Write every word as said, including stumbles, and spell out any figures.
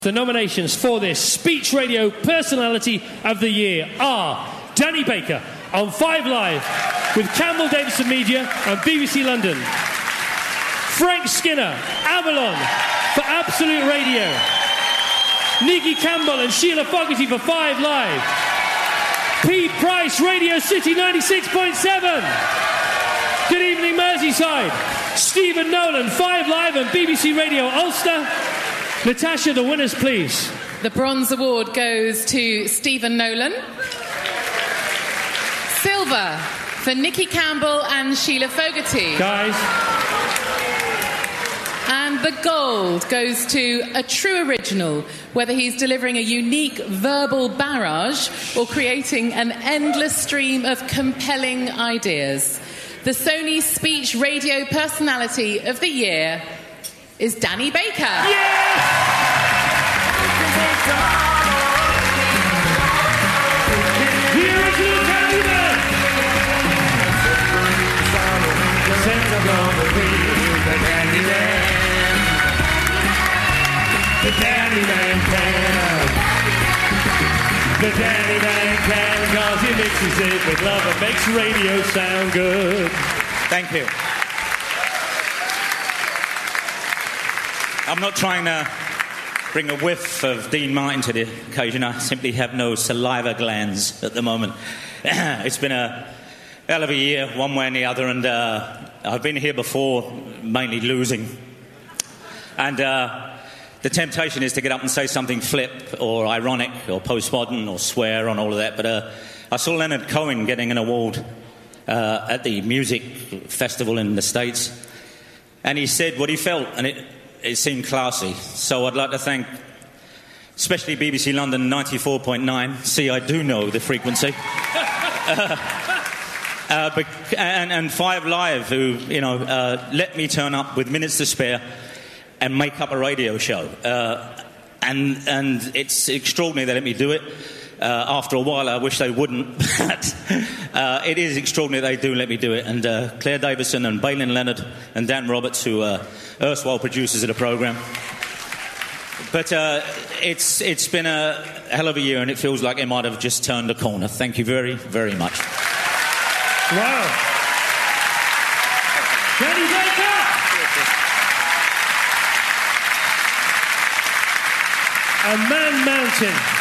The nominations for this Speech Radio Personality of the Year are Danny Baker on Five Live with Campbell Davidson Media and B B C London, Frank Skinner, Avalon for Absolute Radio, Nikki Campbell and Sheila Fogarty for Five Live, Pete Price, Radio City ninety-six point seven, Good Evening Merseyside, Stephen Nolan, Five Live and B B C Radio Ulster. Natasha, the winners, please. The Bronze Award goes to Stephen Nolan. Silver for Nikki Campbell and Sheila Fogarty. Guys. And the gold goes to a true original, whether he's delivering a unique verbal barrage or creating an endless stream of compelling ideas. The Sony Speech Radio Personality of the Year is Danny Baker. Yes! The original Candyman! The Candyman can. The Candyman can, cause he mixes it with love and makes radio sound good. Thank you. I'm not trying to bring a whiff of Dean Martin to the occasion. I simply have no saliva glands at the moment. It's been a hell of a year, one way and the other, and uh, I've been here before, mainly losing. And uh, the temptation is to get up and say something flip or ironic or postmodern or swear on all of that. But uh, I saw Leonard Cohen getting an award uh, at the music festival in the States, and he said what he felt, and it... It seemed classy, so I'd like to thank especially B B C London ninety-four point nine. See, I do know the frequency. uh, uh, but, and, and Five Live, who, you know, uh, let me turn up with minutes to spare and make up a radio show. Uh, and, and it's extraordinary they let me do it. Uh, after a while, I wish they wouldn't, but uh, it is extraordinary they do let me do it. And uh, Claire Davison and Balin Leonard and Dan Roberts, who are erstwhile producers of the programme. But uh, it's it's been a hell of a year, and it feels like it might have just turned a corner. Thank you very, very much. Wow. Danny Baker! A Man Mountain.